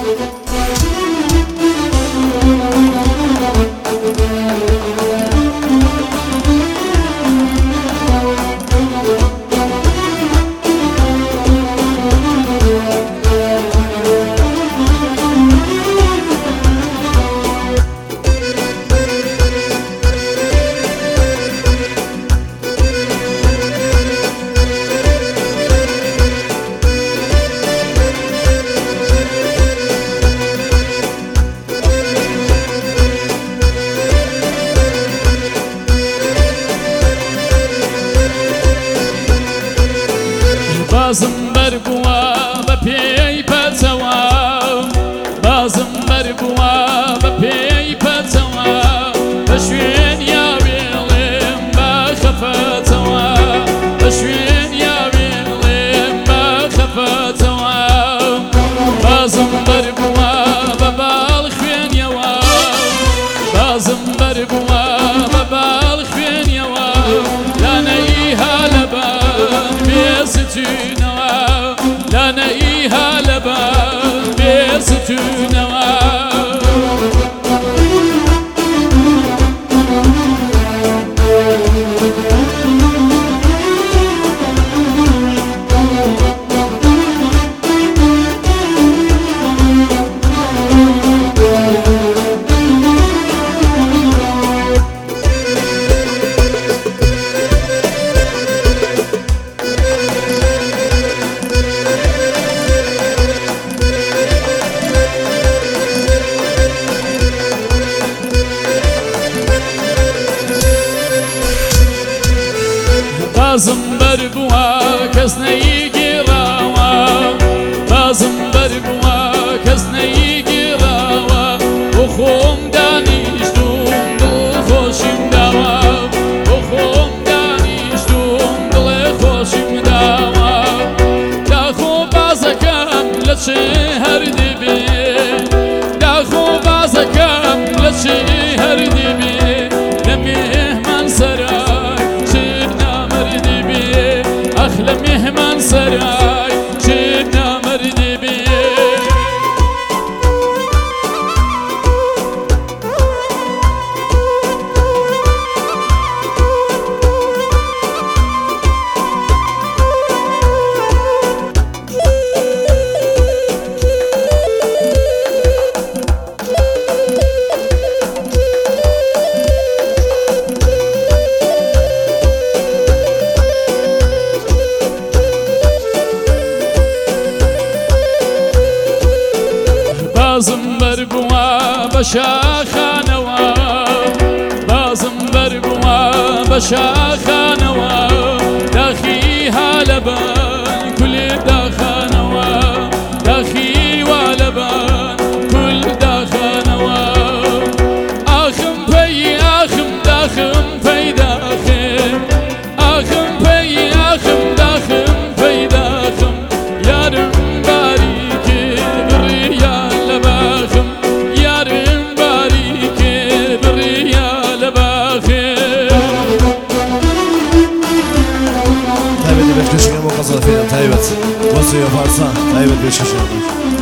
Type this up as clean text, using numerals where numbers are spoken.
بازم بربوا بپی پتوا بازم بربوا بپی پتوا بشوین یا ویلم بخفتوا بشوین یا ویلم بخفتوا بازم بربوا ببالخوین یوا بازم بربوا ببالخوین یوا لانیها لبان بيستونوا لانيها لبان بيستونوا بازم بربوا کس نیگیراوا بازم بربوا کس نیگیراوا و خوم دانیشتم دل خوشم داوا و خوم دانیشتم دل خوشم داوا دا خو بازکم لچه هر دیبی دا خو بازکم لچه هر دیبی لمهمان سرای أخلى مهمان سراي جينا مردي بيه بازم بربوا بشاخانوا بازم بربوا بشاخانوا داخيها لبان كل داخانوا داخي ولبان كل داخانوا آخم في آخم داخم في داخم آخم في آخم داخم في داخم يارم Taybet beş köşeye bu kazanı filan taybet. Nasıl yaparsan taybet beş köşeye.